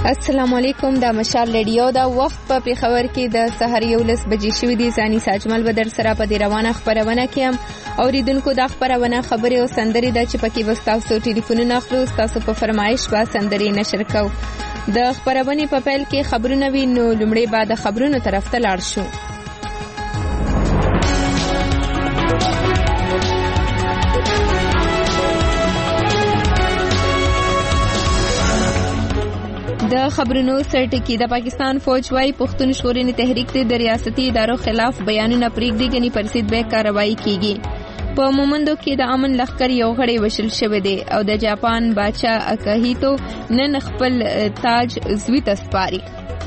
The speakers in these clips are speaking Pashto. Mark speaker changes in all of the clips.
Speaker 1: السلام علیکم. د مشال ریډیو دا وخت په پیښور کې د سحر 11 بجې شوې دي. ځاني ساجمل بدر سره په دې روانه خبرونه کې هم اوریدونکو د خبرونه خبرې او سندري د چپکی وستاسو ټلیفونونه اخلو. تاسو په فرمایش با سندري نشر کو. د خبرونه په پیل کې خبرونه وی نو لمړی بعد خبرونو طرف ته لاړ شو. د خبرونو سرټکی د پاکستان فوج وايي پښتون ژغورنې تحریک د ریاستي ادارو خلاف بیانونه پریږدي غني پرسید به کاروایی کیږي. په مومندو کې د امن لخر یو غړی وشل شوی دی او د جاپان باچا اکاهیتو نن خپل تاج زوی تسپاري.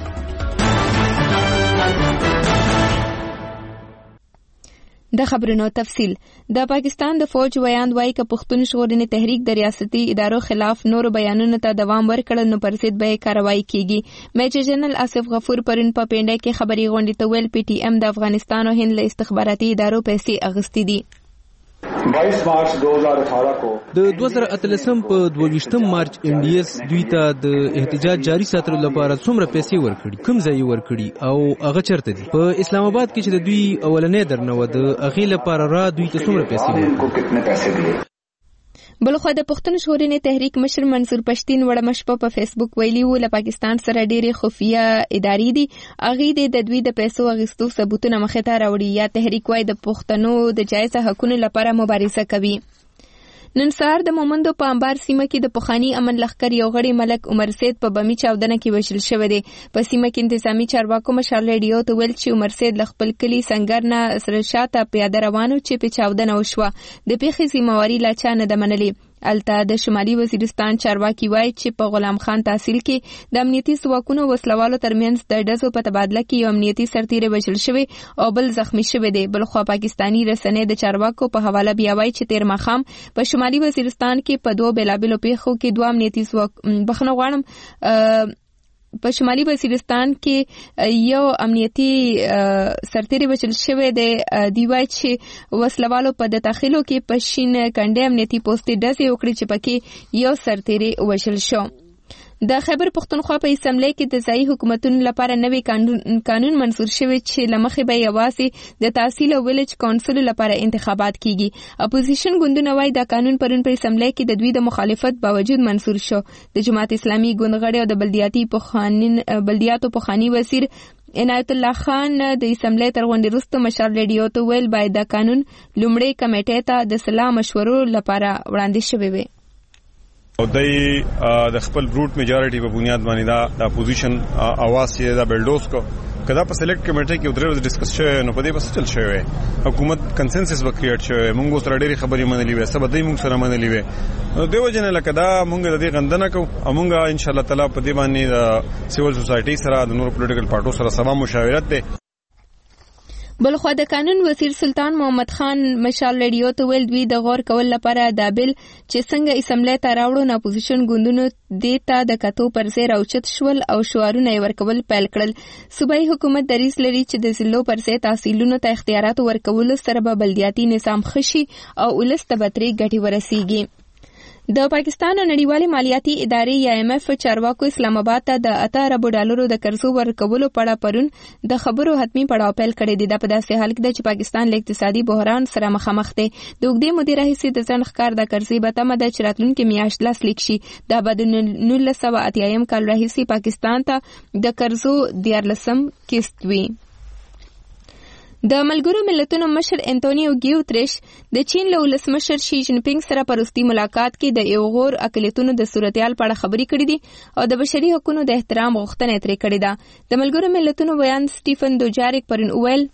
Speaker 1: د خبرونو تفصیل. د پاکستان د فوج ویاند وايي ک پښتون ژغورنې تحریک د ریاستي ادارو خلاف نور بیانونو ته دوام ورکړل نو پرسید به کاروایی کیږي. میجر جنرال آصف غفور پرون په پینډه کې خبري غونډې ته ویل پی ټی ایم د افغانستان او هند له استخباراتي ادارو پیسې اغستې دي.
Speaker 2: 22 مارچ 2018 کو
Speaker 3: د 2018 په 22 مارچ انډیس دوی ته د احتجاج جاری ساتلو لپاره څومره پیسې ورکړي، کوم ځای ورکړي او هغه چرته دي؟ په اسلام آباد کې چې د دوی اولنې درنو د اغه لپاره را دوی ته څومره پیسې ورکړي؟ بلخو د پښتون ژغورنې تحریک مشر منصور پښتين وړ مشپ په فیسبوک ویلي و له پاکستان سره ډېری خفیه ادارې دي، اغه د دوی د پیسو اغستو ثبوتونه مخه ته راوړي. یا تحریک وايي د پښتنو د جایز حقوقو لپاره مبارزه کوي. نن سهار د مومندو په انبار سیمه کې د پخوانی امن لخر یو غړي ملک عمر سید په بمی چاودنه کې وشل شوی دی. په سیمه کې انتظامی چارواکو مشال ریډیو ته ویل چې عمر سید خپل کلی سنگر نه سره شاته پیاده روانو چې په چاودنه وشوه. د پیښې ذمہواری لا چا نه د منلي. الته د شمالي وزیرستان چارواکي وایي چې په غلام خان تحصیل کې د امنیتي ځواکونو وسلوالو ترمنځ د ډزو په تبادله کې یو امنیتي سرتیری وژل شوی او بل زخمی شوی دی. بلخو پاکستانی رسنۍ د چارواکو په حواله بیا وایي چې تیر ماښام په شمالي وزیرستان کې په دوه بیلابلو پیښو کې دوه امنیتي ځواک بخنه غواړم په شمالي وزیرستان کې یو امنیتي سرتیری وژل شوی دی. دی وایي چې وسلوالو په د داخلو کې په شین کنډه امنیتي پوسټ ډزې وکړي چې پکې یو سرتیری وژل شو. د خیبر پختونخوا په اسمبلی کې د ځایي حکومتونو لپاره نوی قانون منظور شوی چې لمخې به یوازې د تحصیل او ویلج کونسل لپاره انتخابات کیږي. اپوزیشن ګوندونه وایي دا قانون پرون په اسمبلی کې د دوی د مخالفت باوجود منظور شو. د جماعت اسلامي ګوند غړي او د بلدیاتو پخوانی وزیر عنایت الله خان د اسمبلی تر غونډې وروسته مشال ریډیو ته ویل باید دا قانون لومړی کمیټې ته د صلاح مشورو لپاره وړاندې شوی وي.
Speaker 4: او د خپل بروټ میجارټي په بنیاد باندې دا اپوزیشن اواز یې دا بلډوز کو کدا په سلیکټ کمیټه کې درې ورځې ډیسکس شوی نو په دې بس چل شوی حکومت کنسنسس وکړیټ شوی موږ سره ډېری خبرې منلې وې سبا دې موږ سره منلې وې نو دیو جن لکه دا موږ د دې غندنه کو موږ ان شاء الله تعالی په دې باندې سیول سوسایټي سره د نور پولیټیکل پارټو سره سبا مشاورت ده.
Speaker 1: بلخو د قانون وزیر سلطان محمد خان مشال ریډیو ته ویل دوی د غور کول لپاره دا بل چې څنګه اسمبلی ته راوړو نه اپوزیشن ګوندونو دیتا د کتو پر ځای راوچت شول او شعارونه ورکول پیل کړل. صوبایي حکومت دریځ لري چې د ضلعو پر ځای تحصیلونو ته اختیارات ورکول سره به بلدیاتي نظام خشي او ولس ته به ترې ګټې ورسیږي. د پاکستان نړیوالې مالیاتي ادارې یا IMF چارواکو اسلام آباد ته د 8 اربو ډالرو د قرضو ورکولو په اړه پرون د خبرو حتمی پړاو پیل کړی دی. دا په داسې حال کې چې پاکستان له اقتصادي بحران سره مخامخ دی. د اوږدې مودې راهیسې د ځنډ ښکار د قرضې به تمه ده چې راتلونکې میاشت لاسلیک شي. دا به د 1980 کال راهیسې پاکستان ته د قرضو 14 قسط وي. د ملګرو ملتونو مشر انټونیو ګیوتریش د چین له ولسمشر شي جین پینګ سره پروستي ملاقات کې د یو غور اقلیتونو د صورتحال په اړه خبرې کړې دي او د بشري حقوقو د احترام غوښتنه ترې کړې ده. د ملګرو ملتونو بیان سټیفن دوجاریک پرون ویل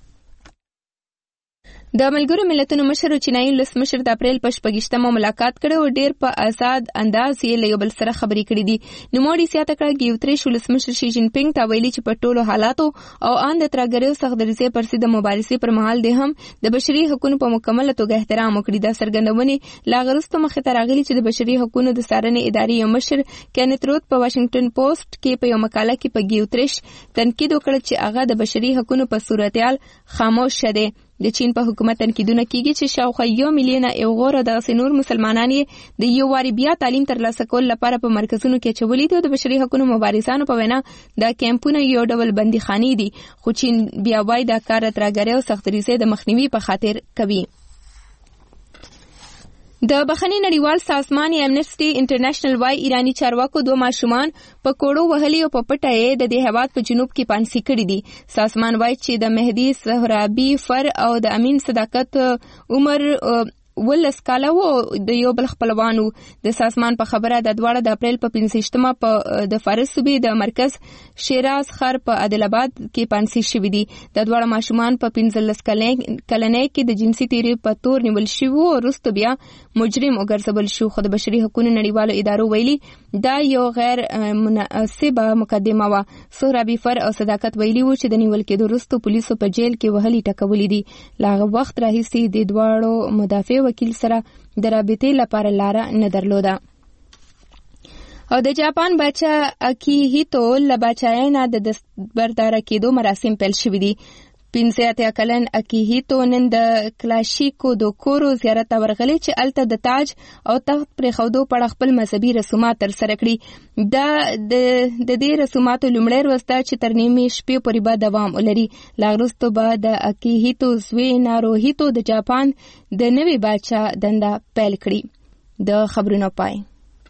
Speaker 1: د ملګرو ملتونو مشر چینایي ولسمشر د اپریل په 28مه ملاقات کړي او ډیر په آزاد انداز یې له یو بل سره خبرې کړې دي. نوموړي زیاته کړه ګیوتریش ولسمشر شي جین پینګ ته ویلي چې په ټولو حالاتو او ان د ترګریو سخت درځي پر سید مبارزې پر مهال د هم د بشري حقوقو په مکمل توګه احترام وکړي. دا څرګندونه لا غرسته مخه ته راغلي چې د بشري حقوقو د څارنې ادارې یو مشر کینت روت په واشنگټن پوسټ کې په یو مقاله کې په ګیوتریش تنقید وکړ چې هغه د بشري حقوقو په صورتحال خاموش شه. د چین په حکومت تنقیدونه کیږي چې شاوخوا 1 میلیون ایغور د نور مسلمانان د یو واری بیا تعلیم ترلاسه کول لپاره په مرکزونو کې چولې دي. د بشري حقوقو مبارزانو په وینا دا کیمپونه یو ډول بندیخانې دي، خو چین بیا وايي دا کار ترګری او سختریزه د مخنیوي په خاطر کوي. د بخښنې نړیوال سازمان امنیسټي انټرنیشنل وايي ایرانی چارواکو 2 ماشومان په کوړو وهلي او په پټه یې د دې هیواد په جنوب کې پانسي کړي دي. سازمان وايي چې د مهدي سهرابي فر او د امین صداقت عمر 12 کاله وو د یو بل خپلوانو. د سازمان په خبره د دواړه د اپریل په 15 په د فارس صوبې د مرکز شیراز خر په عادل آباد کې پانسي شوي دي. د دواړه ماشومان په 15 کلنۍ کې د جنسي تیری په تور نیول شوي او وروسته بیا مجرم وګرځول شو. خو د بشري حقوقو نړیوالو ادارو ویلي دا یو غیر مناسبه مقدمه وه. سهرابي فر او صداقت ویلي وو چې د نیول کېدو وروسته پولیسو په جیل کې وهلي ټکولي دي. له هغه وخت راهیسې د دواړو مدافع وکیل سره د رابطې لپاره لاره نه درلوده. او د جاپان باچا اکیهیتو له باچایۍ نه د دستبرداره کېدو مراسم پیل شوي دي. 85 کلن اکیهیتو نن د کلاشیکو د کورو زیارت ته ورغلی چې الته د تاج او تخت پرېښودو په اړه خپل مذهبي رسومات ترسره کړي. د دې رسوماتو لومړی ورځ ده چې تر نیمې شپې پورې به دوام ولري. لا وروسته به د اکیهیتو زوی ناروهیتو د جاپان د نوي باچا دنده پیل کړي. د خبرونو پای.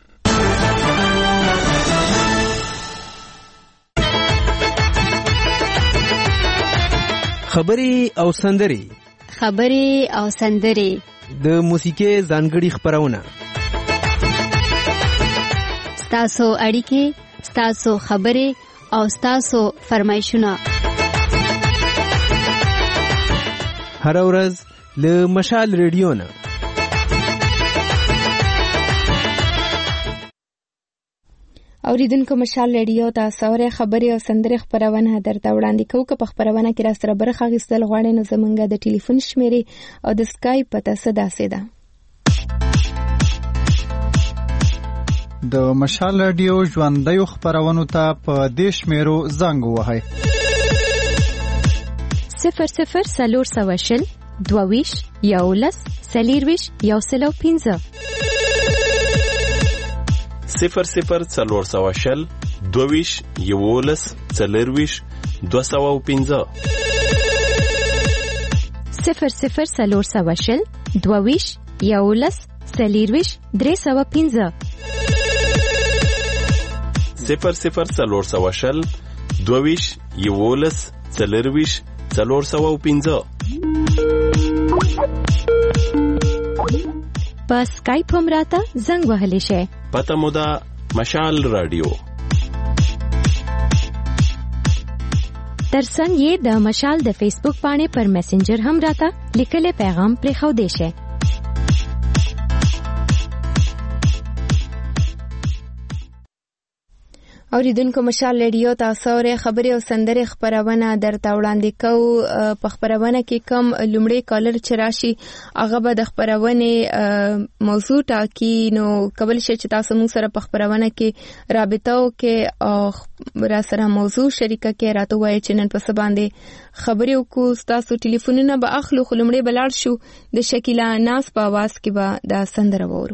Speaker 3: خبرې او سندرې د موسیقي ځانګړي خبرونه،
Speaker 5: ستاسو اړیکې، ستاسو خبرې او ستاسو فرمایشونه
Speaker 3: هر ورځ له مشال ریډیو نه.
Speaker 1: اوریدونکو مشال ریډیو ته سوره خبرې او سندرې خبرونه درته وړاندې کوو. که په خبرونه کې را سره برخه اخیستل غواړئ نو زمونږ د ټلیفون شمیرې او د اسکایپ پته داسې ده.
Speaker 6: د مشال ریډیو ژوندیو خبرونو ته په دې شمیرو زنګ ووهئ:
Speaker 5: 00 22 11 40 105
Speaker 7: 00 22 11 40 205
Speaker 5: 00 22 11 40 305
Speaker 7: 00 22 11 40 405.
Speaker 5: په سکایپ هم راته زنګ وهلی شئ.
Speaker 7: پته مو ده مشال رادیو.
Speaker 5: ترڅنګ یې د مشال د فیسبوک باندې پر میسنجر هم راته لیکلی پیغام پرېښودی شئ.
Speaker 1: اوریدونکو مشال ریډیو تاسو ورې خبرې او سندرې خبرونه درته وړاندې کوو. په خبرونه کې کوم لومړی کالر چې راشي هغه به د خبرونې موضوع ټاکي، نو کولی شئ چې تاسو موږ سره په خبرونه کې رابطه وکړئ او را سره موضوع شریکه کړئ، راته ووایئ چې نن په څه باندې خبرې وکړو. ستاسو ټلیفونونه به اخلو، خو لومړی به لاړ شو د شکیلا ناز په اواز کې به دا سندره واورو.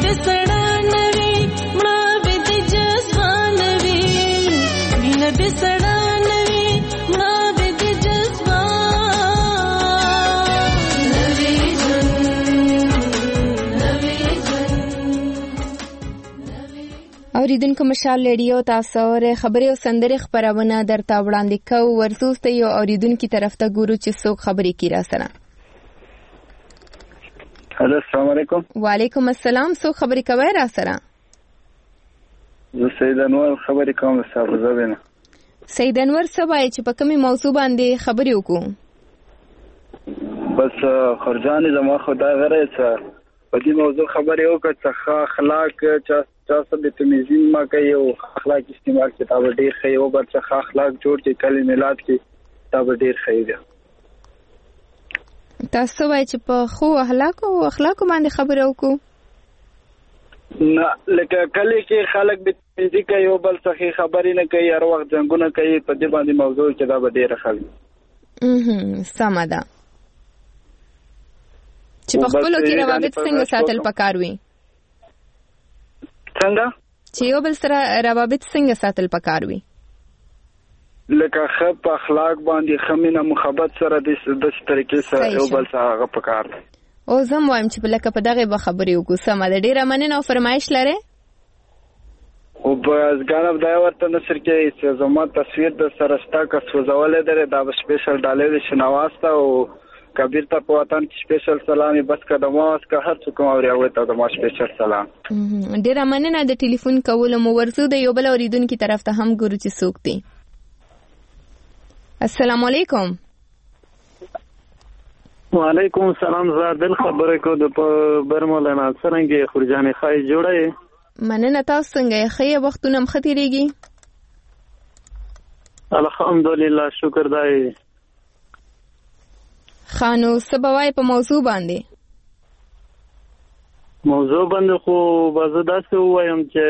Speaker 1: اوریدونکو مشال ریډیو تاسو ور خبري او سندري خبرونه درته وړاندې کوو. ورسوسته یو اوریدونکو طرف ته ګورو چې څوک خبري کوي را سره.
Speaker 8: هلو السلام علیکم.
Speaker 1: وعلیکم السلام. څوک خبري کوي را سره؟
Speaker 8: زه سید انور خبري کوم صاحب زبینه.
Speaker 1: سید انور سبا چې په کومه موضوع باندې خبري وکړو؟
Speaker 8: بس خرجانې زما خدای غره څه په دې موضوع خبري وکړه چې اخلاق چا د تمیزین ما کوي او اخلاق استعمال کتاب ډیر خي او بل څه اخلاق جوړ چې کلی میلاد کې کتاب ډیر خي دی.
Speaker 1: تاسو وایي چې په خو اخلاق باندې خبرې وکړو؟
Speaker 8: نه لکه کلی کې خلک به تمیزی کوي او بل څه خبرې نه کوي، هر وخت څنګه کوي، په دې باندې موضوع کې دا به ډیر خلک
Speaker 1: سمه ده چې په خپلو کې روابط څنګه ساتل پکار وي.
Speaker 8: څنګه
Speaker 1: چې یو بل سره روابط څنګه ساتل پکار وي؟
Speaker 8: لکه خپ اخلاق باندې خمینه محبت سره د طریقې سره یو بل سره پکار دی.
Speaker 1: او زم وایم چې لکه په دغه به خبرې وکړو. سمه ده، ډیره مننه او فرمایش لرئ.
Speaker 8: او بس ګانو دا ورته نشر کې چې زما تصویر د سرستا کا سوزولې درې دا سپیشل ډالې د شنواسته او کبیر ته په وطن کې سپیشل سلامي بس قدمه واس که هر څوک اوري او ته د ما سپیشل سلام.
Speaker 1: ډیره مننه د ټلیفون کول مو. ورسو د یو بل اوریدونکو طرف ته هم ګورو چې څوک دی. السلام علیکم.
Speaker 9: وعلیکم السلام. زادل خبره کو د برمولانا څنګه خورجانې خای جوړه؟
Speaker 1: مننه. تاسو څنګه یې؟ خیر وختونه مختیریږي؟
Speaker 9: الحمدلله شکر دای.
Speaker 1: خانو سبوای په موضوع باندې
Speaker 9: خو بازدا څه وایم چې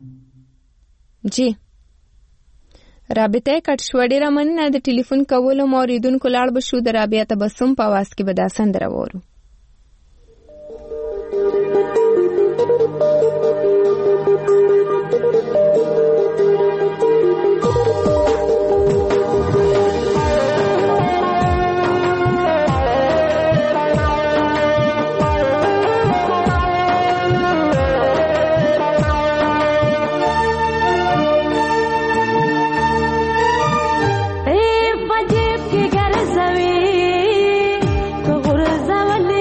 Speaker 1: جی رابطه کټ شو. ډیره مننه د ټلیفون کولو. موریدونکو لاړ بشو د رابطه بسم په واس کې به دا سندره وورو.
Speaker 10: غرزوي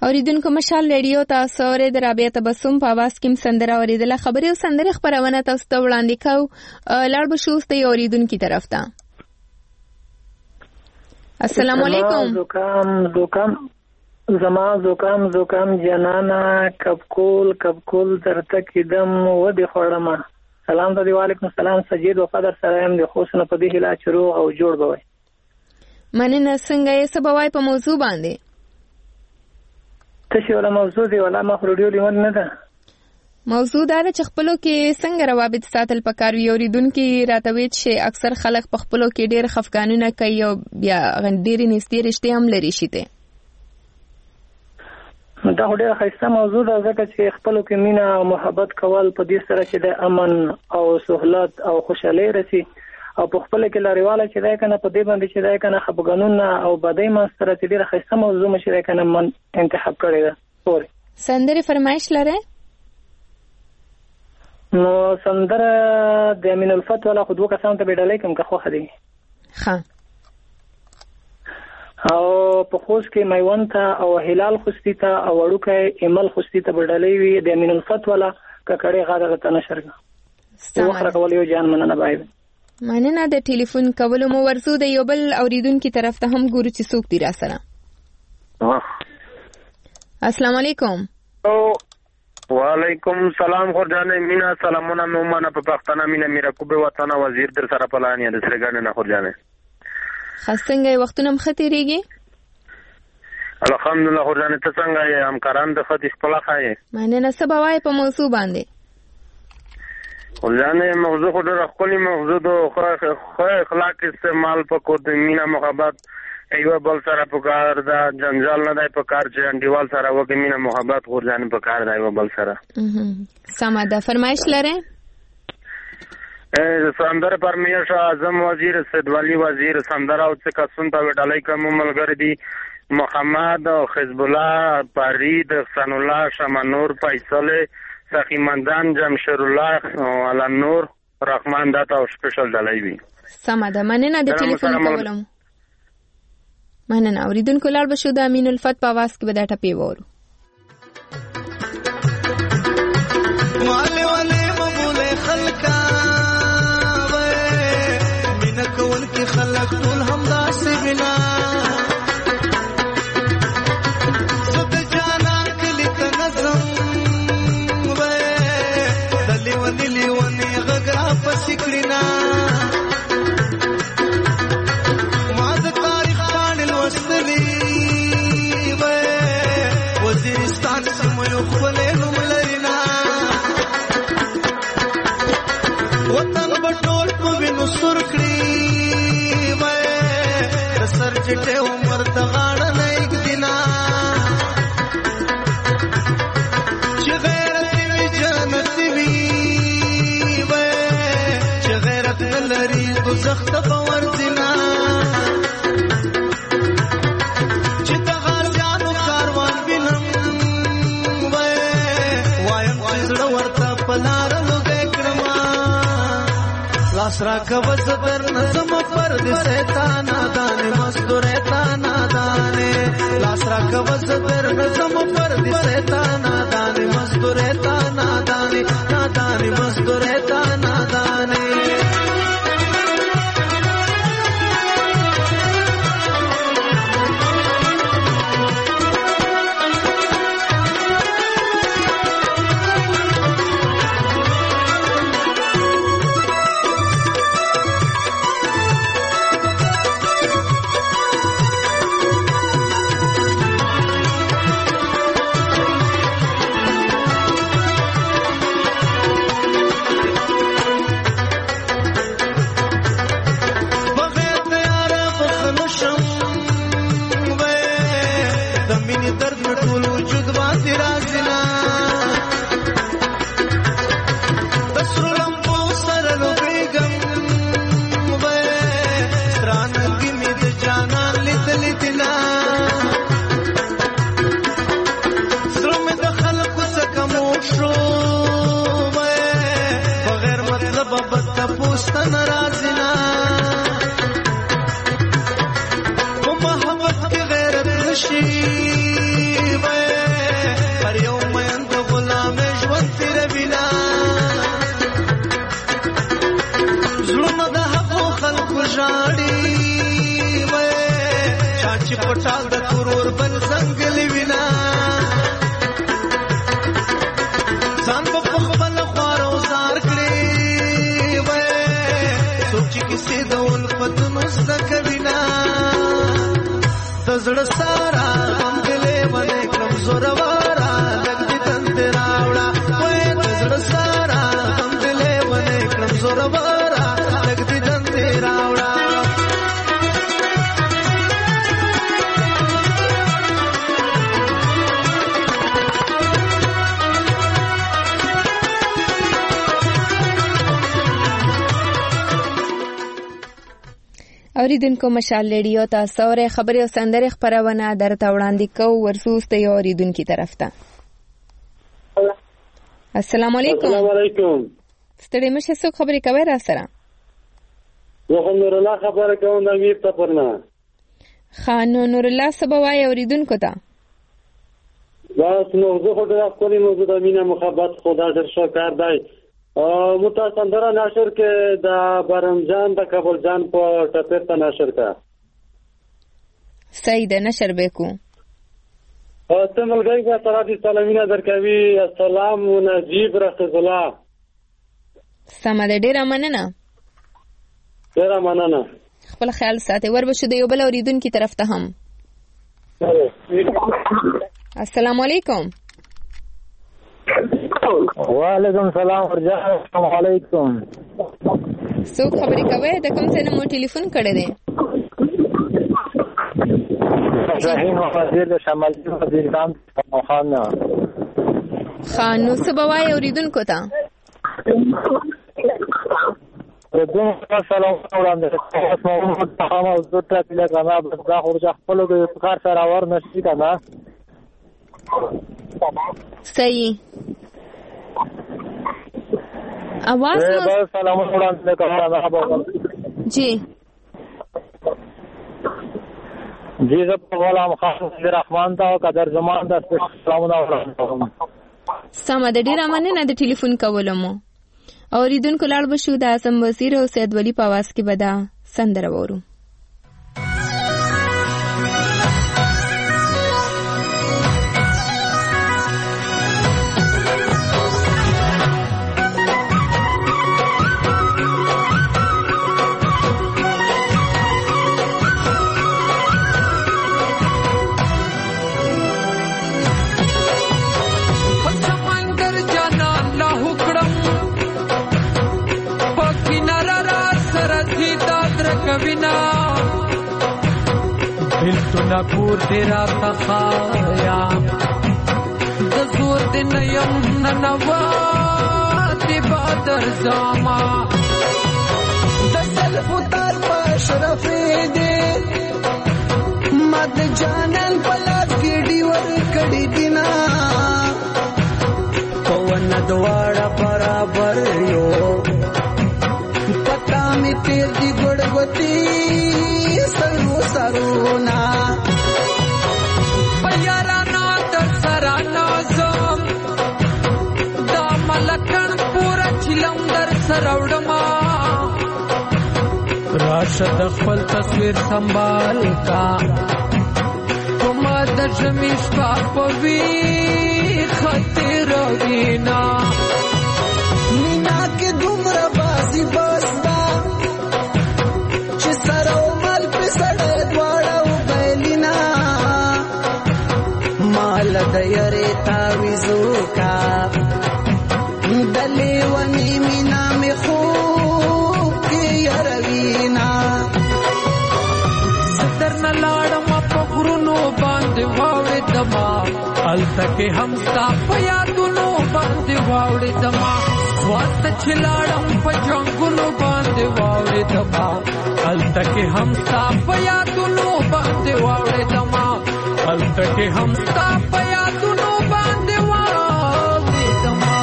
Speaker 1: اوریدونکو مشال ریډیو تاسو اورئ د رابعه تبسم په اواز کې سندره اوریدله. خبرې او سندرې خپرونه تاسو ته وړاندې کوو. لاړ به شو اوس د اوریدونکي طرف ته. السلام علیکم.
Speaker 9: زکام جنانا کبکول درته کیدم ودی خورما. سلام ته دی. وعلیکم السلام. سجید وفادر سره يم د خوشنه په دې هلا چرو او جوړ بوي.
Speaker 1: مننه. څنګه یې سبوای په موضوع باندې؟
Speaker 9: تاسو ولا موضوع دی ولا مخرډیو لیون نه ده.
Speaker 1: موضوع دا چې خپلو کې څنګه روابط ساتل پکار وي. اوریدونکي راته وایي چې اکثر خلک په خپلو کې ډېر خفګانونه کوي او بیا ډېرې نږدې رشتې هم لري شي ته.
Speaker 9: دا ډېره ښایسته موضوع ده ځکه چې خپلو کې مینه او محبت کول په دې سره چې د امن او سهولت او خوشحالۍ رسي او په خپل کې لاريواله چې دا کنه په دې باندې چې دا کنه خپګانونه او بدای منستر چې ډېره ښایسته موضوع مشه دا کنه من انتخاب کړی ده. سوري
Speaker 1: سندره فرمایش لره؟
Speaker 9: نو سندره د امین الفت ولا خودو کسان ته بیډلای کوم که خو خدي
Speaker 1: ها
Speaker 9: او په خوش کې میوان ته او هلال خوستی ته او وړوکه ایمل خوستی ته بدلې وي د امین الفت ولا ککړې غاړه ته نشرګه وخره کول یو جان مننه بای
Speaker 1: مننه. د ټلیفون کولو مو ورسو د یو بل اوریدونکو طرف ته هم ګورو چې څوک دی را سره. السلام علیکم.
Speaker 10: وعلیکم السلام. خورجانه مینا سلامونه مومنه په پښتنه مینا میرا کوبه وطن وزیر در سره پلانیا د سرګانه نه خورجانه
Speaker 1: خاصنګ وختونه مختيريږي.
Speaker 10: الحمدلله. خورجانه ته څنګه یې همکاران د خدای خپل خایې
Speaker 1: مننه. سبوای په موضوع باندې
Speaker 10: خورجانه موضوع خو ډېر خپلې موضوع د خو اخلاق استعمال په کو د مینا محبت ایو بل سره په کار دا جنجال نه دی په کار چې انډیوال سره وګ مینا محبت خورجانه په کار دی بل سره.
Speaker 1: سماده فرمایش لره؟
Speaker 10: سندر پرمیش اعظم وزیر سیدوالی وزیر سندر او څه کسون ته وډالای کوم ملګری دي محمد او حزب الله فرید حسن الله شمنور فیصل سخیمندان جمشید الله علی نور رحمان داتا او سپیشل ډالای وي.
Speaker 1: سماده مننه. د ټلیفون کولم مننه. اوریدونکو لاړ بشو د امین الفت په आवाज کې به دا ټپی وورو.
Speaker 11: والے والے مبوله خلکا کول کی خلق ټول همدا سیبنا سد جانا کلی تنظم وې دلی ونی غغرا پسکړینا ما د تاریخ باندې لوستلی وې وزیرستان سمو خپل نوم لرینا وطن بټول په وینو سر کړی چټه عمر د غاړه نه یک دینا چې غیرت وی جنت وی وې چې غیرت لري دوزخ ته ورځنا چې د غازیانو کاروان وینم وې وایم چې زړه ورته پلار لږه کړما لاس را کوز پر نظم پر د شیطان دانه مزدور تانا دانه لاس را کوز پر نظم پر د شیطان دانه مزدور تانا دانه دانه مزدور تانا دانه لاړې وې چاچی پټال د تورور بل څنګه وینا ځان په خپل خوارو زار کړې وې سوچ کیسه د الفت نوسته کوینا تزړه سارا هم دلې باندې کم زور وارا لګي تند راوړا وې تزړه سارا هم دلې باندې کم زور وارا لګي تند راوړا
Speaker 1: اوریدونکو مشال ریډیو تاسو اورئ خبري او سندري خبرونه درته وړاندې کوو ورسوس ته یو اوریدونکو طرف ته. السلام علیکم.
Speaker 12: السلام علیکم.
Speaker 1: ستړي مشه څوک خبري کوي را سره؟
Speaker 12: زه نور الله خبره کوم د ویب ته پرنا.
Speaker 1: خان نور الله سبوای اوریدونکو ته.
Speaker 12: بس نو زه خو د خپل موضوع د مینه محبت خدا در شکر دی. متصندره ناشر کې د برمجان د کابل جان په ټپر ته ناشر کا
Speaker 1: صحیح ده نشر وکړو
Speaker 12: ته ملګری کا ترادي سلامونه درکوي السلام نجیب رسول الله
Speaker 1: سم ده ډیر مننه خپل خیال ساتي ور بشو د یو بل اوریدونکو طرف ته هم السلام علیکم
Speaker 13: وعلیکم السلام ورجان السلام علیکم
Speaker 1: څوک خبرې کوي د کوم ځای نه مو ټلیفون کړی دی
Speaker 13: شاهین وزیر د شمالي وزیرستان خان
Speaker 1: نو څه به وایي اوریدونکو ته
Speaker 13: سلام وړاندې محمد تخام او زه ته پله کنه بس دا خو خپل د کار سره ور نشي کنه
Speaker 1: صحیح आवाज
Speaker 13: سلام وړاندې کوم
Speaker 1: جی
Speaker 13: زه په غلام خان رحمان ته قدر زمان د سلامونه وړاندې
Speaker 1: سم د ډیر مننه د ټلیفون کولو مو اوریدونکو لاړ بشو د اعظم وزیر او سید ولی په आवाज کې بدا سندره وورو
Speaker 14: دلتنا کور تیرا تخایا دزور دنیم ننوات بادر زاما
Speaker 11: دسل پتار پا شرفی دی مد جانل پلاس کی ڈیور کڑی دینا پون دوارا برابر یو پتا می تیر دی گڑگوتی سرو سرونا
Speaker 14: پیارانا در سرانا زم دا ملکن پورا چلم در سروڑما راشد خپل تصویر سنبال کا کما در جمیش پاپوی خطر وینا
Speaker 11: مینا کے دمر بازی بستا چه سرو مال پی سڑے دوارا و بیلینا مال دیاری تاویزو کا دلی ونی مینا می خوب کی یروینا
Speaker 14: ستر نلارم اپا غرونو باندې واوڑی دما التکی همستا پیادونو باندې واوڑی دما واسطه چلاړم په جنگونو باندې واوړې دما التکه همستا په یادونو باندې واوړې دما التکه همستا په یادونو باندې واوړې دما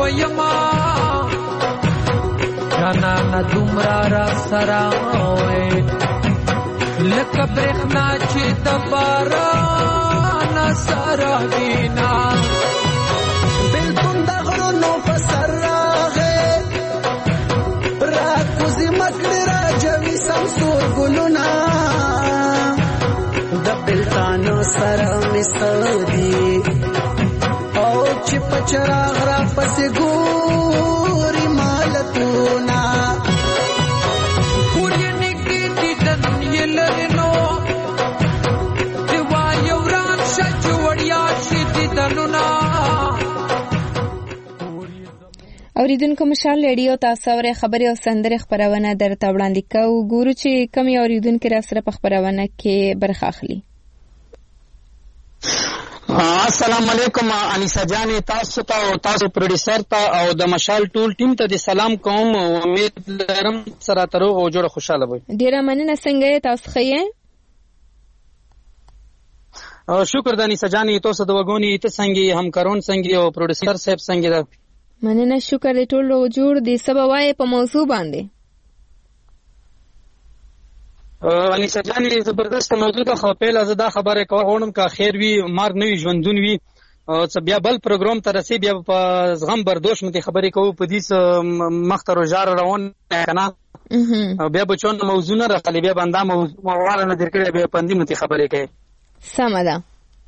Speaker 14: ویما جانانا دومرا را سره وای لکه برېښنا چې د باران سره وینا
Speaker 11: بلکون د غرونو په سر راغې راکوزي مکړې راجوي سمسور ګلونه د بلتانو سره مې سودي او چې په چراغ را پسې ګوري مالتونه
Speaker 1: اوریدونکو مشال ریډیو تاسو اورئ خبري او سندري خبرونه درته وړاندې کوو ګورو چې کوم اوریدونکو را سره په خبرونه کې برخه اخلي.
Speaker 15: السلام علیکم انیسا جان تاسو ته او تاسو پروډوسر ته او د مشال ټول ټیم ته د سلام کوم امید لرم سره تر او جوړ خوشاله وي.
Speaker 1: ډیره مننه څنګه تاسو ښه
Speaker 15: شکر د انیسا جان تاسو د وګونی ته څنګه همکارون څنګه او پروډوسر صاحب څنګه ده
Speaker 1: مننه شکر دې ټول جوړ دي سبا وای په موضوع باندې
Speaker 15: انیسا جان زبردست موضوع ده خو په زدا خبره کوم کا خیر وی مار نه ژوندون وی او بیا بل پروګرام ته رسي بیا په زغم بردوش متي خبرې کوو په دې مختر جار روان کنه بیا بچون موضوع نه راغلی بیا بنده موضوع نه درکړي بیا پندې متي خبرې کوي
Speaker 1: سم ده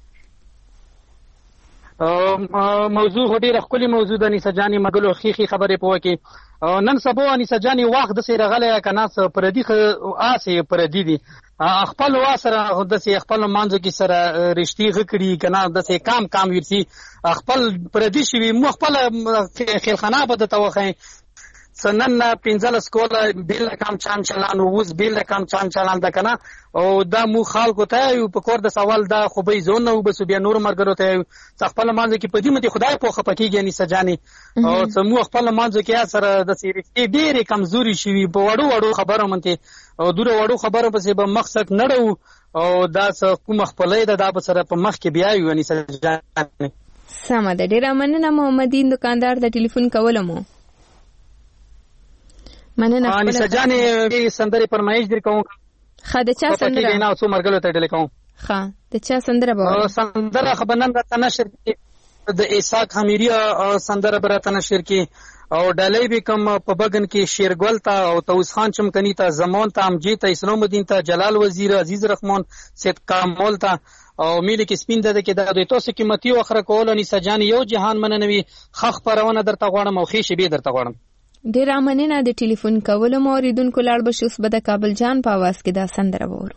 Speaker 15: موضوع هډیره خپل موضوع د انیسا جان مګلو خيخي خبرې پوه کې نن سبا انیسا جان وخت د سره غلې کنه پردي آسه پردي دي خپل واسره د سي خپل مانځو کې سره رښتې غکړي کنه د سي کام ورسي خپل پردي شي مو خپل خلخانه بده توخه سنن 15 سکول بیل کام چان چلان اوس بیل کام چان چلان د کنه او دا مو خلکو ته په کور د سوال دا خوبې زون نو بس بیا نور مرګرو ته خپل مانځ کې پدې مته خدای په خپکیږي نه سجاني او سمو خپل مانځ کې اثر د سیری ډېرې کمزوري شوی په وړو خبرو منته او دوره وړو خبرو پسې به مقصد نړو او دا کوم خپلې دا په سره په مخ کې بیا یو نه سجاني
Speaker 1: سم ده ډیر مننه محمدین دکاندار د ټلیفون کولمو مننه
Speaker 15: انیسا جان سندري فرمایش در کوم
Speaker 1: خاده چا سندره
Speaker 15: نه څو مرګلو ته ډل کوم
Speaker 1: ها د چا سندره به
Speaker 15: سندره خبرنن د تنشر کې د اسحاق حمیریه سندره بر تنشر کې او ډلې به کوم په بغن کې شیرګل تا او توس خان چمکنی تا زمان تا امجی تا اسلام الدین تا جلال وزیر عزیز رحمان سید کامل تا او ملي کې سپین ده کې د تاسو قیمتي واخره کول انیسا جان یو جهان مننوي خخ پرونه درته غواړم او خېشه به درته غواړم
Speaker 1: ډیر مننه د ټلیفون کولو موریدونکو لاړ بشو اوس به د کابل جان په आवाज کې دا سندره وورو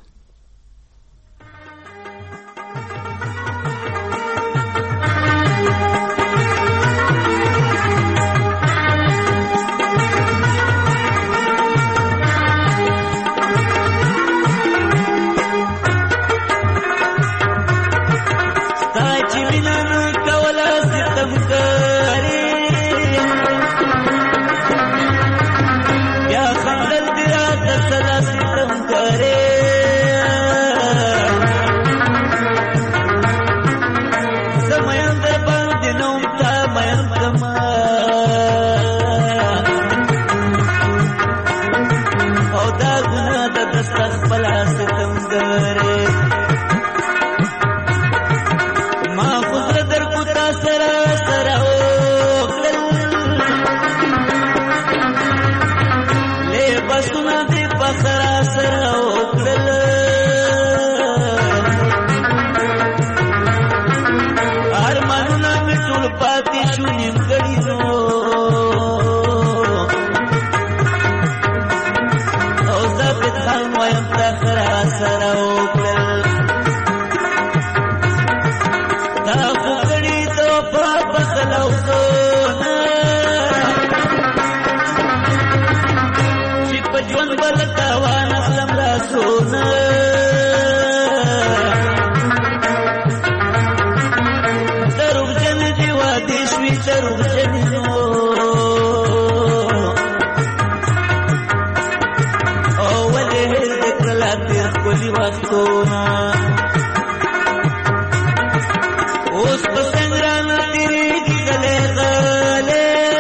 Speaker 11: اوس په څنګه نه تیری کله غاله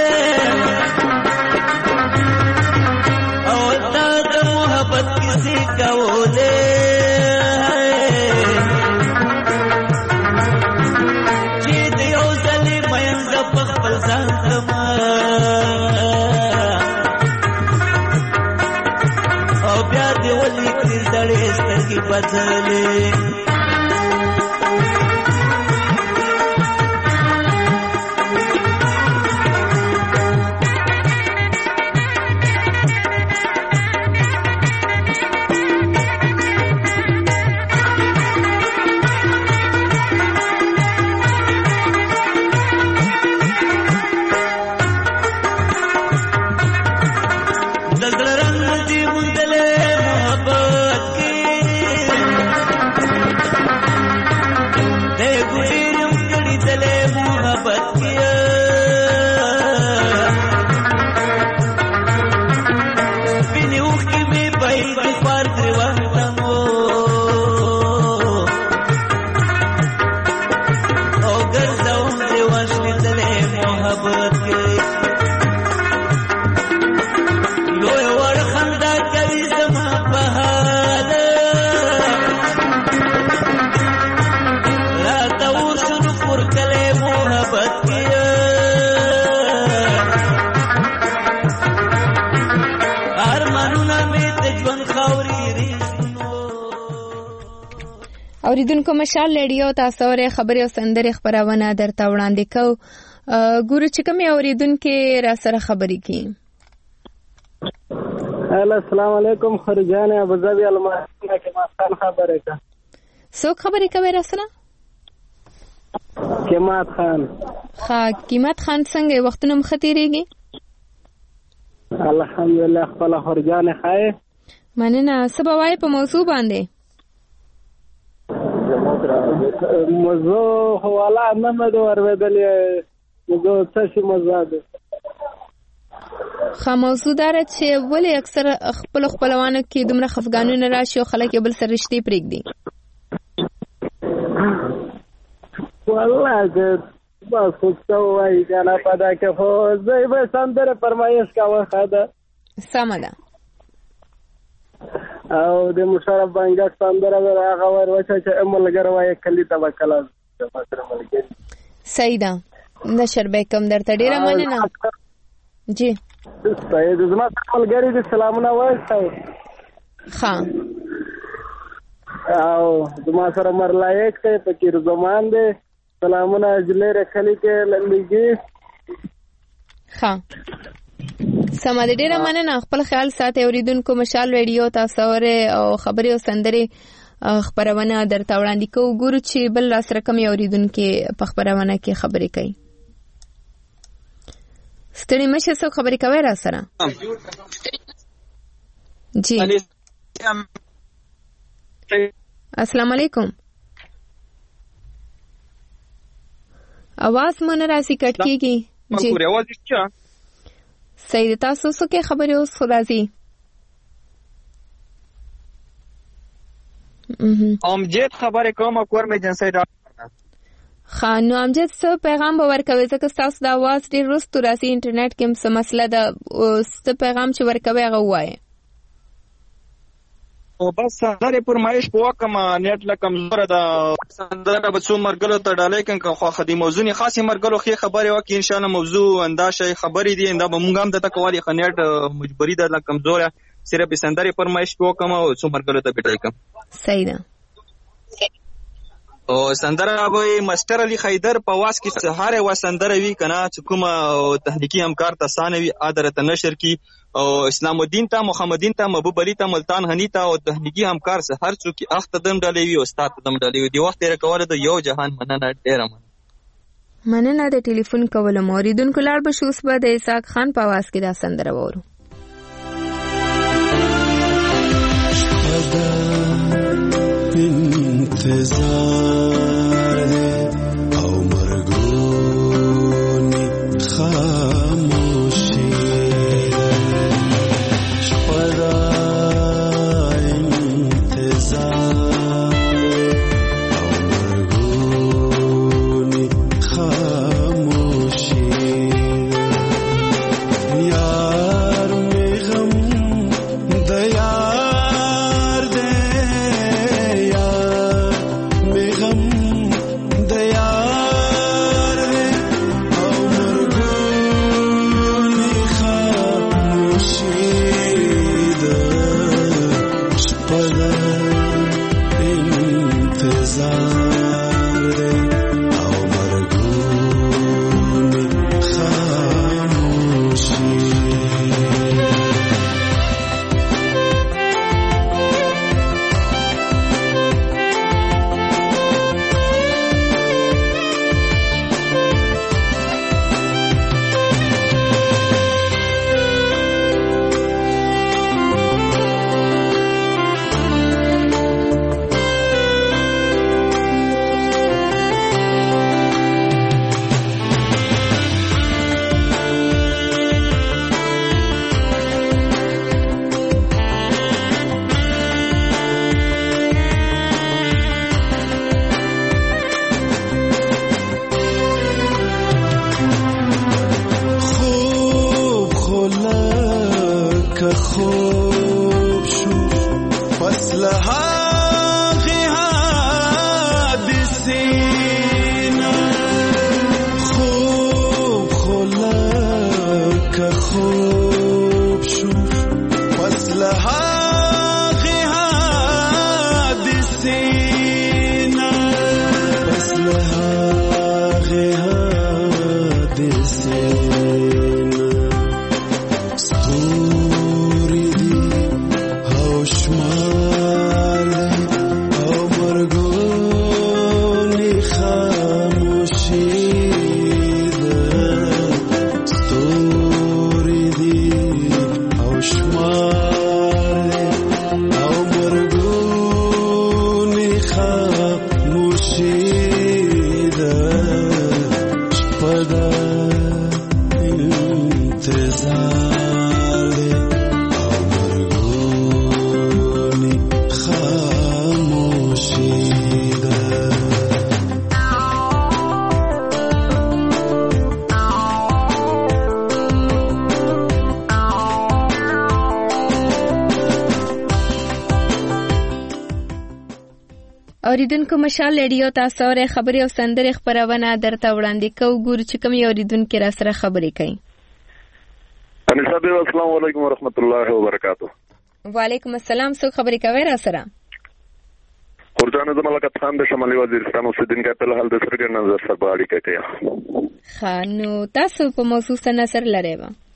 Speaker 11: خپل ځان تما او بیا دې ولي کړې زړې سترګې بدلې
Speaker 1: اوریدونکو مشال ریډیو تاسو ورې خبري او سندري خبرونه درته وړاندې کو ګورو چې کوم اوریدونکو را سره خبري کی.
Speaker 16: السلام علیکم خرجان ابوظبی المانه کمال خان خبره کا
Speaker 1: څوک خبري کوي را سره؟
Speaker 16: کمال خان.
Speaker 1: کمال خان څنګه وختونه مختيريږي؟
Speaker 16: الحمدلله خپل خرجان خای
Speaker 1: مننه. سبا وای په موضوع باندې
Speaker 16: موضوع حواله نه مده ورودلې موضوع څه شي موضوع ده
Speaker 1: موضوع دار چې ولې اکثر خپلوانو کې دومره خفګانونه راشي او خلک بل سره رشتې پرېږدي.
Speaker 16: والله ده بس څه وایي کنه پدا کې خو زه به سندره فرمایش کاوه خاده
Speaker 1: سم ده
Speaker 16: او د مشرف بانګ سندره هغه ور وچه چې ملګر وای کلی توکل
Speaker 1: سیدا نشر بیکم درته ډیره مننه. جی
Speaker 16: سید زما ملګری دې سلامونه وایي
Speaker 1: ها
Speaker 16: او زما سره مرلایک ته فقیر زمان دې سلامونه جلره کلی کې لږی
Speaker 1: ها سم د ډیره مننه. خپل خیال ساتي. اوریدونکو مشال ریډیو تاسو ورې او خبري او سندري خبرونه درته وړاندې کوو. ګورو چې بل را سره کوم اوریدونکو په خبرونه کې خبري کوي. ستړي مشه څو خبري کوي را سره؟ جی السلام علیکم. आवाज مون راځي کټ کیږي. جی سید تاسو څه کې خبرې اوس خلاصي
Speaker 17: امجد خبره کوم کور مې جنسي ډاکټر
Speaker 1: خان نو امجد څه پیغام ورکوي ځکه تاسو د आवाज ډیر رستو راسي انټرنیټ کې څه مسله ده څه پیغام چې ورکوي هغه وایي
Speaker 17: او بس سندره فرمایش په وکم نیټ لا کمزور ده سندره به څو مرګلو ته ډالې کنه خو خدي موضوع نه خاصه مرګلو خې خبره وکي ان شاء الله موضوع انداشه خبرې دي انده به مونږ هم د تکوالي خنیټ مجبوری ده لا کمزوره صرف سندره فرمایش په وکم او څو مرګلو ته بټای کوم
Speaker 1: صحیح ده
Speaker 17: او سندره به مستر علي خیدر په واس کې سهاره و سندره وی کنه چې کومه تحقیقي همکار تاسانه وی ادرته نشر کی او اسلام الدین ته محمدین ته محبوب علي ته ملتان هنی ته او تحقیقي همکار سه هر څوک اخت دم ډلې وی او استاد دم ډلې وی دی وخت یې کوله د یو جهان مننه ډیره
Speaker 1: مننه د ټلیفون کول موریدونکو لار به شوس به د اسحاق خان په واس کې دا سندره وورو
Speaker 11: انتظار ہے او مرگونی خاموشی شپدا انتظار او مرگونی خاموشی یار میں غم دیار دے غم که خوب شو پس له هغې حادثې نه پس له هغې حادثې نه ستوري دي او شمار دی او مرګونې خاموشي
Speaker 1: اوریدونکو مشال ریډیو تاسو سره خبري او سندري خبرونه درته وړاندې کوو. ګور چې کوم یو اوریدونکو را سره خبري کوي.
Speaker 18: انیسا بي السلام علیکم ورحمت الله وبرکاتہ.
Speaker 1: وعلیکم السلام. څو خبري کوي را سره؟
Speaker 18: خورجان زملکت خان د شمالي وزیرستان اوسیدونکی په حال د سرګر نظر سره باندې کوي.
Speaker 1: خانو تاسو په موضوع سره نظر لرئ؟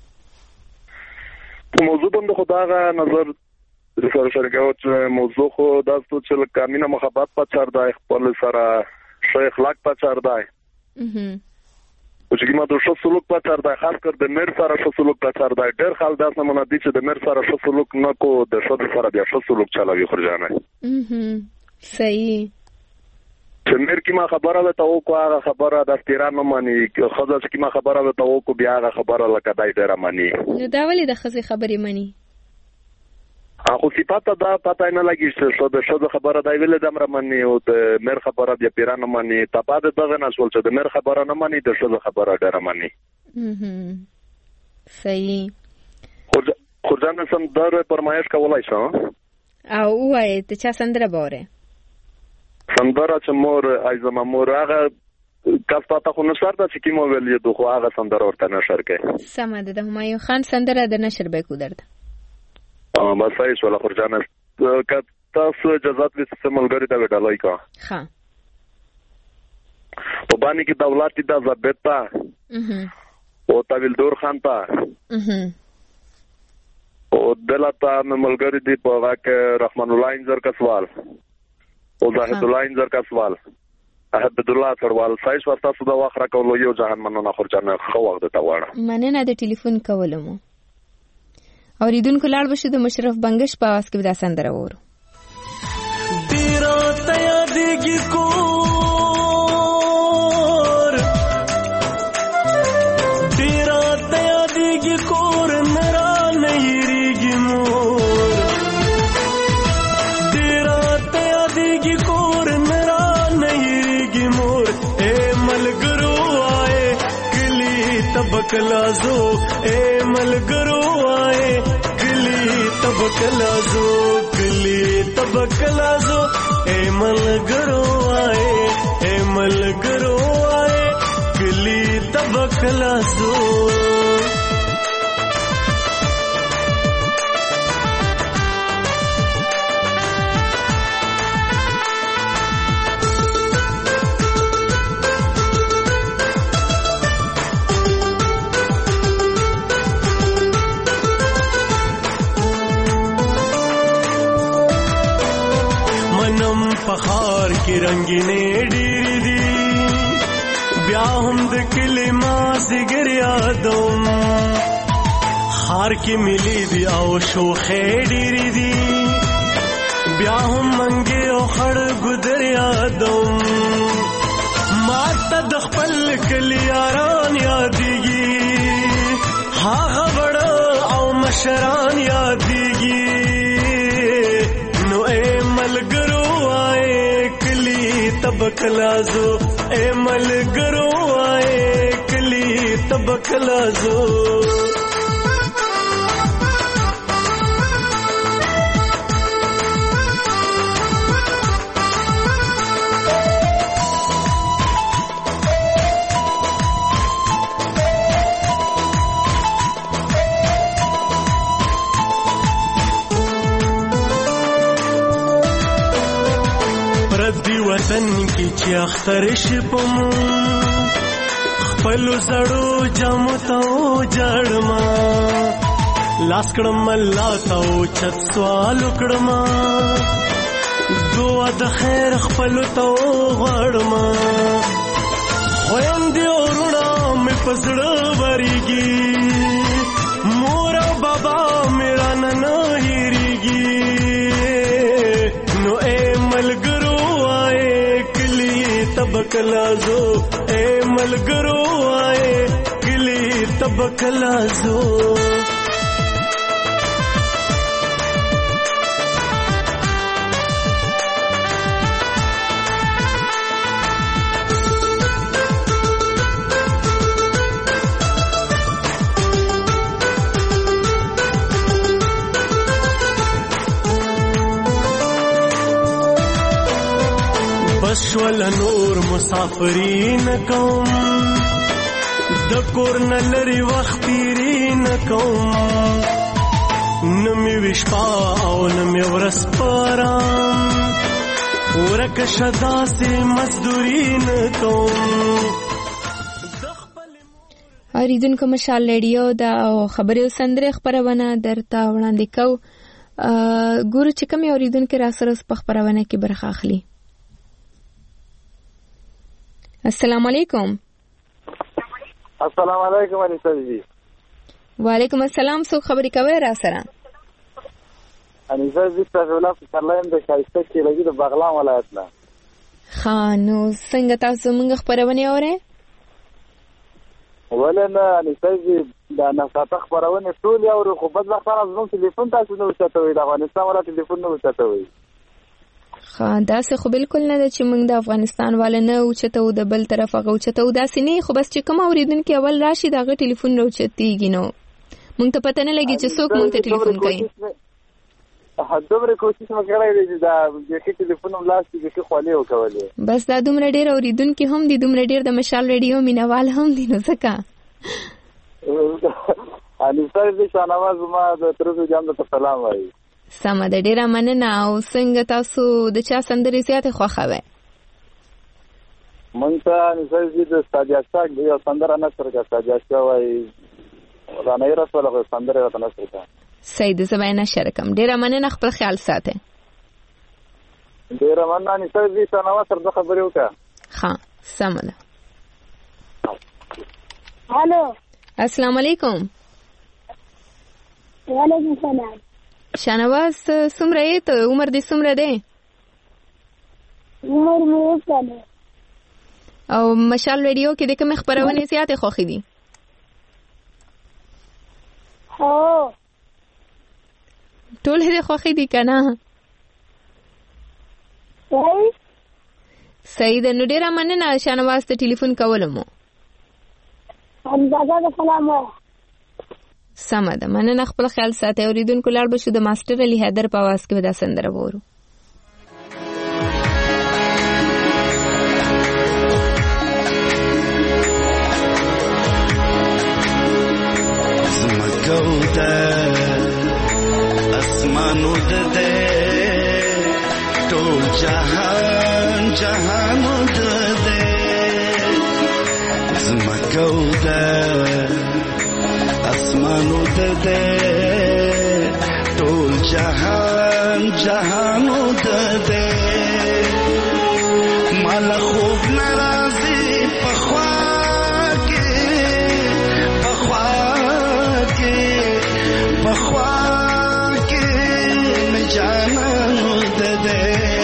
Speaker 18: په موضوع باندې خداغه نظر سره شریکاو چې موضوع خو داسته چې کامینه محبت په چار دی خپل سره شیخ لاک په چار دی او چې ما د شو سلوک په چار دی خاص کر د مر سره شو سلوک په چار دی ډېر خل داسه مونږ دي چې د مر سره شو سلوک نه کو د شو سره بیا شو سلوک چلاوي خرجانه
Speaker 1: صحیح
Speaker 18: چې مر کی ما خبره ده او کو هغه خبره د استیران نه مانی خزه چې ما خبره ده او کو بیا هغه خبره لکه دای ډېر مانی
Speaker 1: نو دا ولې د خزه خبرې مانی
Speaker 18: خو صفاته دا پته نه لګی چې د شو خبره دی ویل د امر منی او د مر خبره د پیرانه منی تباد دغه نسول چې د مر خبره نه منی د شو خبره ډېر منی
Speaker 1: صحیح
Speaker 18: خورجان سم در پرمایش کولای شو
Speaker 1: او وای ته چا سندره بوره
Speaker 18: سندره چې مور ایزما مور هغه کاس پاته خو نشر دا چې کیمو ویل یو خو هغه سندره ورته نشر کړي
Speaker 1: سم ده همایون خان سندره د نشر به کو درته
Speaker 18: مسای شو له خورجان تاسو اجازه دې سملګری ته وډالای کا
Speaker 1: ها
Speaker 18: په باندې کې دولت د ضبطه او طویل دور خان ته او دلته ملګری دی په واکه رحمان الله انځر کا سوال او زاهد الله انځر کا سوال احمد الله سروال سایس ورته سودا واخره کولو یو ځهان مننه خورجان خو وخت ته واړه
Speaker 1: مننه د ټلیفون کولم اوریدونکو لاړ بشه د مشرف بنگش په आवाज کې دا سندره وورو
Speaker 11: تیرا تیا دیږي کور تیرا تیا دیږي کور نرا نه یریږي مور تیرا تیا دیږي کور نرا نه یریږي مور اے ملګرو آئے کلی تبکلازو اے ملګرو آئے تبکلازو کلی تبکلازو اے ملګرو آئے کلی تبکلازو پخار کی رنگینې ډېرې دي بیا هم د کلمه زګر یادوم خار کې ملي دي او شوخې ډېرې دي بیا هم منګې او خړ ګدر یادوم ماته د خپل کلی یاران یادېږي هغه وړه او مشران یادېږي نو اے ملګرو تبکلازو اے ملګرو آئے کلی تبکلازو
Speaker 19: وطن کې چې اختر شپمو خپل زړو جامو ته جړما لاس کړم الله ته چت سوال کړم دعا د خیر خپل ته غړما خويندې ورونه مې پزړه وريږي مور او بابا میرا نن هېریږي نو اے ملګرو آئے کلی تبکلازو اے ملګرو آئے کلی تبکلازو بشول نور مسافرین کوم د کور نه لري وخت تیرین کوم نمی وشپا او نمی ورس پارام ورک شدا سے مزدورین کوم.
Speaker 1: اوریدونکو مشال ریډیو دا خبري سندره خبرونه درته وړاندې کو. ګورو چې کوم اوریدونکو را سره په خبرونه کې برخه اخلي. السلام علیکم.
Speaker 20: السلام علیکم انیسا جی.
Speaker 1: وعلیکم السلام. څو خبرې کوي را سره؟
Speaker 20: انیسا جی تاسو لا پرلایم د شایسته کې لګي د بغلان ولایت نه.
Speaker 1: خانو څنګه تاسو موږ خبرونه اورئ؟
Speaker 20: ولنه انیسا جی دا نه تاسو خبرونه ټول یو خو بد وخت راځم ټلیفون تاسو نو چتوي د افغانستان ولا ټلیفون نو چتوي.
Speaker 1: دا څه خو بالکل نه ده چې موږ د افغانستان والا نه اوچته او د بل طرف هغه اوچته او داسې نه خو بس چې کوم اوریدونکو اول راشي دغه ټلیفون نو اوچتېږي نو موږ ته پته نه لګي چې څوک موږ ته ټلیفون کوي.
Speaker 20: دومره کوشش وکړای چې دا چې ټلیفون ولاسي چې خولې وکولې
Speaker 1: بس دا دومره ډېر اوریدونکو هم دي دومره ډېر د مشال ریډیو مینوال هم دي نو ځکه
Speaker 20: اني سر دې شانواز ما د ترڅو جام ته سلام وایي.
Speaker 1: سمه ده ډیره مننه. او څنګه تاسو د چا سندرې زیاتې خوښوئ؟
Speaker 20: مونږ ته نسل دي د ساجاشا یو سندره نثر کا ساجاشا وایي دا نه رسوله سندره راته نثر کا
Speaker 1: صحیح ده زما نه شرکم. ډیره مننه خپل خیال ساتئ.
Speaker 20: ډیره مننه نسل دي شنوا سره د خبرې وکړه.
Speaker 1: ها سمه ده.
Speaker 21: هالو
Speaker 1: السلام علیکم.
Speaker 21: وعلیکم السلام.
Speaker 1: شانواز څومره یې ته عمر دې څومره دی؟
Speaker 21: عمر مې 1 سال.
Speaker 1: او مشال ریډیو کې د کوم خبرونه زیاتې خوښې دي؟
Speaker 21: هو
Speaker 1: ټول دې خوښې دي کنه؟ صحیح ده. نو ډیره مننه شانواز ته ټلیفون کولم.
Speaker 21: همدغه سلام.
Speaker 1: سمه ده مننه خپل خیال ساتئ. اوریدونکو لاړ بشو د ماستر علي حیدر په आवाज کې دا سندره وورو.
Speaker 11: زمکو ده اسمانو ده ټول جهان جهانو ده زمکو ده اسمانو ده ټول جهان جهانو ده مال خوب ناراضي پخوا کې میں جانانو ده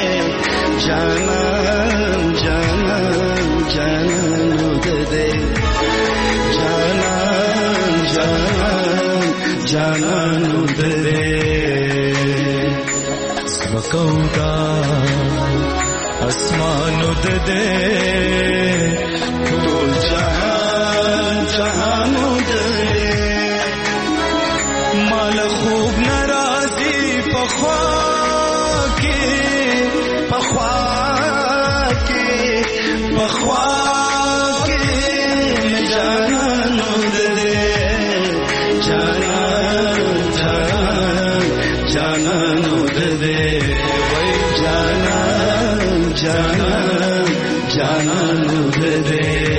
Speaker 11: جانان جانان جانانو ده جانان جانان جانانو ده سمکودا اسمانو ده ټول جهان جهانو ده مال خوب ناراضي پخوا کې جانانو ده جانانو ده وای جانان جانان جانان دې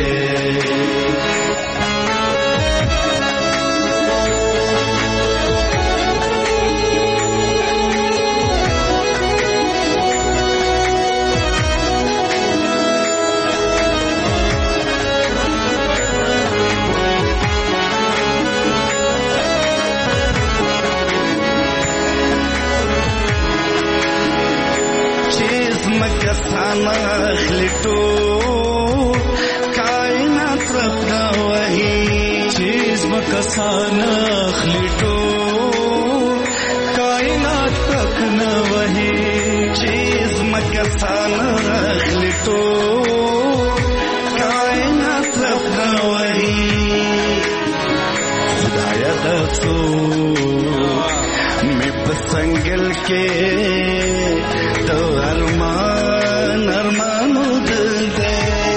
Speaker 11: مکسانا خلټو کائنات رخنا وਹੀ چیز مکسانا خلټو کائنات رخنا وਹੀ چیز مکسانا خلټو کائنات رخنا وਹੀ خدایا دسو میں پسنگل کے تو ارمان ارمانو دل دے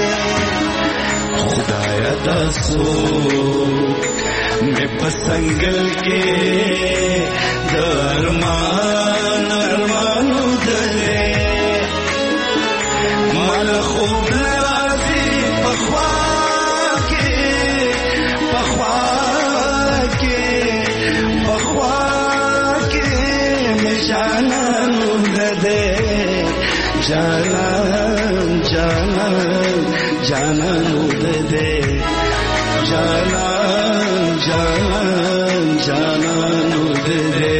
Speaker 11: خدایا دسو میں پسنگل کے تو ارمان ارمانو دل دے مال خوب نرازی پخوا جانان دے جانان جانان جانان دے جانان جانان جانان دے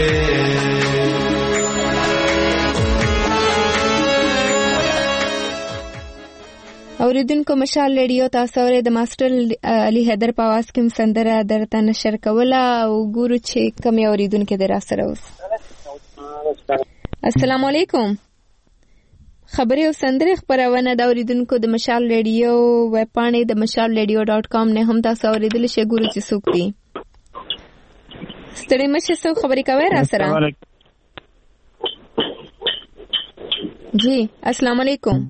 Speaker 1: اوریدونکو مشال ریډیو تاسو ورې د ماستر علي حیدر په आवाज کې سندره درته نشر کوله او ګورو چې کوم اوریدونکو در سره اوس. السلام علیکم. خبري او سندره خبرونه د اوریدونکو د مشال ریډیو ویب پاڼې د mashalradio.com نه هم تاسو اوریدل شئ. ګورو چې څوک دي. ستړي مشه څو خبري کوي را سره. جی السلام علیکم.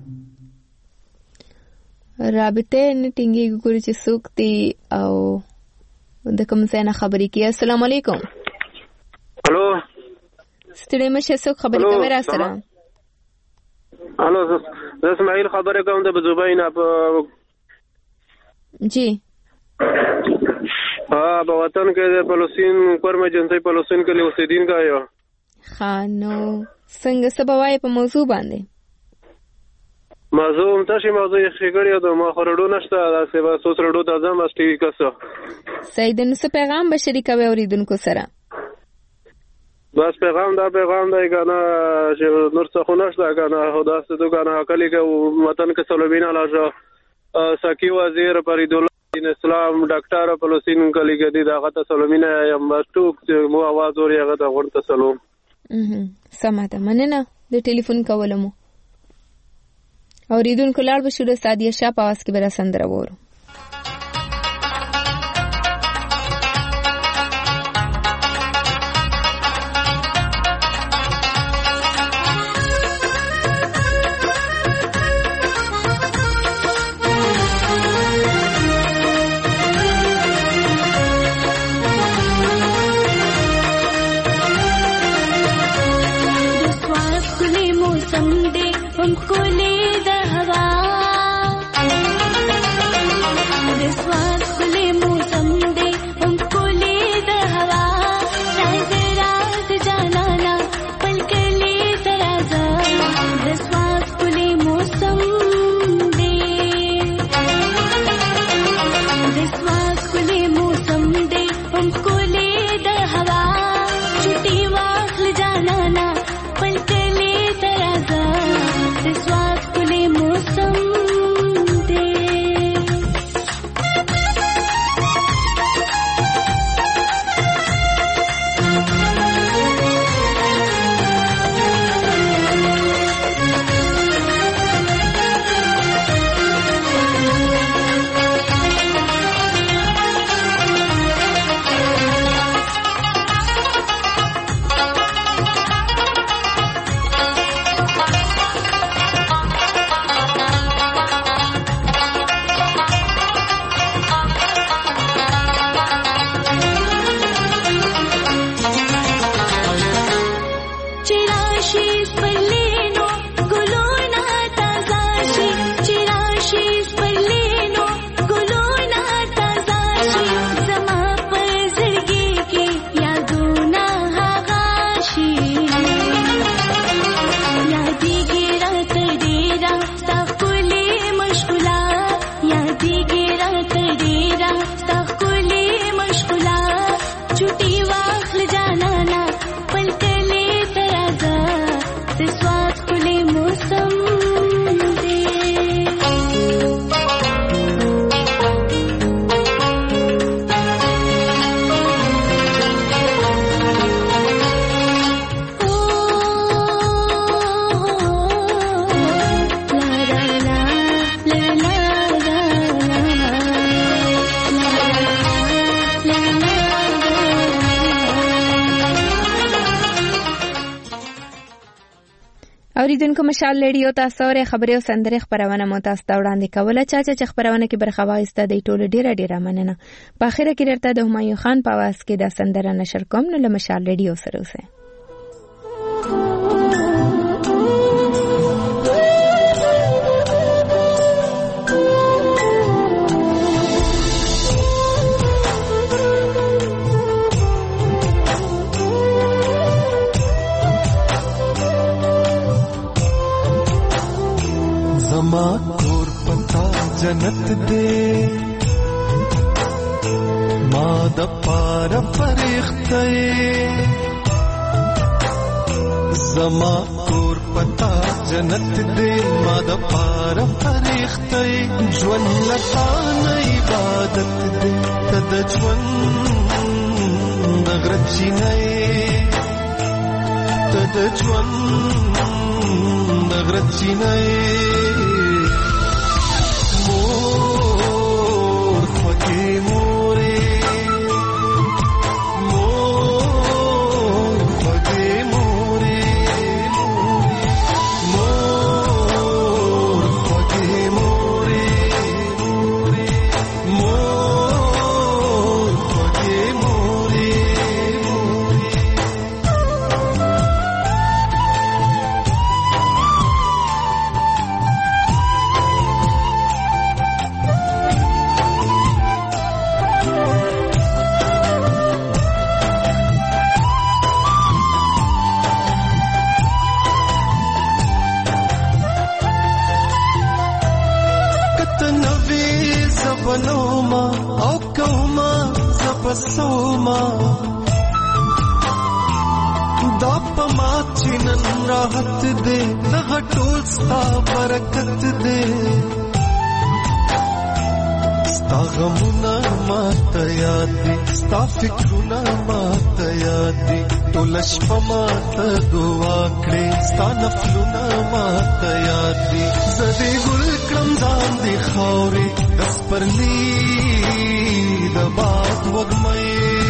Speaker 1: رابطه نټینګي ګورو چې څوک دي او د کوم ځای نه خبري کوي. السلام علیکم.
Speaker 2: الو
Speaker 1: ستړي مشه څوک خبري کوي را سره.
Speaker 2: الو زه اسماعیل خبره کوم د بزوبای نه
Speaker 1: جی
Speaker 2: په وطن کې د فلسطین قوم جنسي فلسطین کې اوسیدونکو یو
Speaker 1: خانو څنګه سبوای په موضوع باندې
Speaker 2: موضوع تاسو موضوع یې ښیګړی د ما خورډو نشته دا سبا سوسرډو د ځم اس ټي وی کسو
Speaker 1: سید نو څه پیغام به شریکوي اوریدونکو سره.
Speaker 2: بس پیغام دا کنه چې نور څه خو نشته کنه خدا ستو کنه کلی کې وطن کې سلوبینا لاجو سکی وزیر فرید الله دین اسلام ډاکټر فلسطین کلی کې دی داغه ته سلومینا یم ټوک مو आवाज اوري هغه ته ورته سلام.
Speaker 1: سماته مننه د ټلیفون کولمو اوریدونکو لاړ بشو د سادیه شاه په आवाज کې به سندره وورو.
Speaker 22: हम को ले दहवा
Speaker 1: اوریدونکو مشال ریډیو تاسو ورې خبري او سندري خبرونه مو تاسو ته وړاندې کوله چې خبرونه کې برخه واخیسته د ټولو ډیره مننه. په اخر کې درته د همایون خان په आवाज کې د سندره نشر کوم. نو له مشال ریډیو سره اوسه.
Speaker 19: زما کور پتا جنت دے ما د پار فرښتې زما کور پتا جنت دے ما د پار فرښتې ژوند لتا نه عبادت دے تد ژوند غرچی نه تد ژوند غرچی نه راحت دے دغه ټول ستا برکت دے ستا غمونه ماته یاد دي ستا فکرونه ماته یاد دي ټول شپه ماته دعا کړې ستا نفلونه ماته یاد دي زه دې ګل کړم ځان دې خاورې د سپرلي د باد وږمې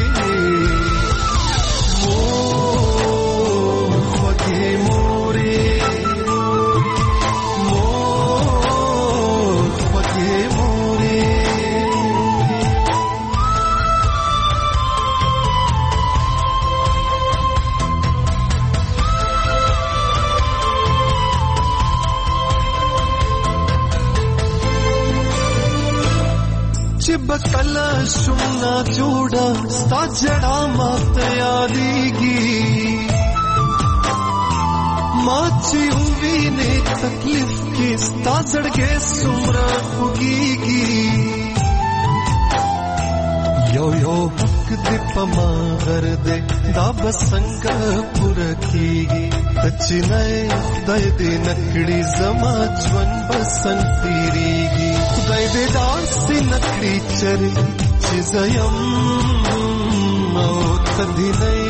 Speaker 19: بکلا شمنا جوڑا ستا جڑا مات یادیگی ماچی ہوئی نے تکلیف کی ستا زڑگے سمرا خوگیگی یو یو حق دی پما غر دے دا بسنگ پورا کیگی تچی نئے خدای دے نکڑی زما جون بسنگ تیریگی خدای دے داسی نکڑی چری چیزایم او تدی نئے